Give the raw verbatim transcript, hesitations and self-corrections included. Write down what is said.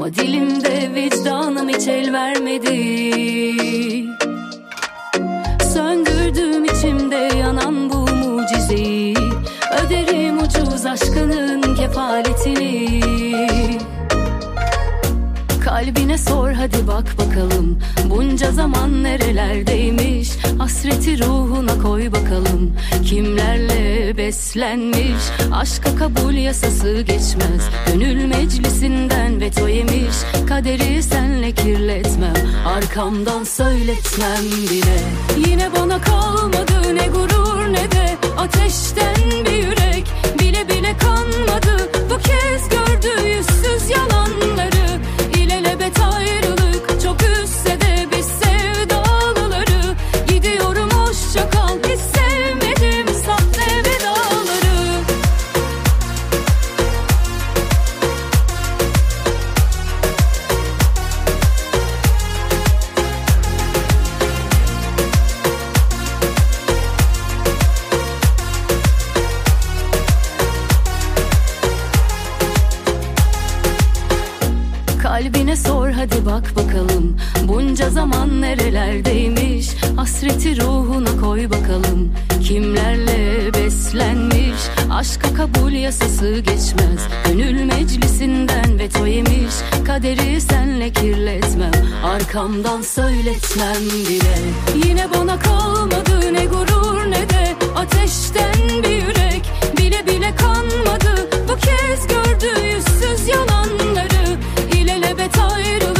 Ama dilimde vicdanım hiç el vermedi. Söndürdüm içimde yanan bu mucizeyi. Öderim ucuz aşkının kefaletini. Kalbine sor hadi bak bakalım, bunca zaman nerelerdeymiş. Hasreti ruhuna koy bakalım, kimlerle beslenmiş. Aşka kabul yasası geçmez, gönül meclisinden veto yemiş. Kaderi senle kirletmem, arkamdan söyletmem bile. Yine bana kalmadı ne gurur ne de ateşten bir yürek. Bile bile kanmadı, bu kez gördü yüzsüz yalanları. İlelebet ayrılık çok üstse de biz sevdalıları. Gidiyorum hoşça kal, hiç sevmedim sahte vedaları. Kalbine sor hadi bak bakalım, bunca zaman nerelerdeymiş. Hasreti ruhuna koy bakalım, kimlerle beslenmiş. Aşka kabul yasası geçmez, gönül meclisinden veto yemiş. Kaderi senle kirletmem, arkamdan söyletmem bile. Yine bana kalmadı ne gurur ne de ateşten bir yürek. Bile bile kanmadı, bu kez gördü yüzsüz yalanları. İlelebet ayrılık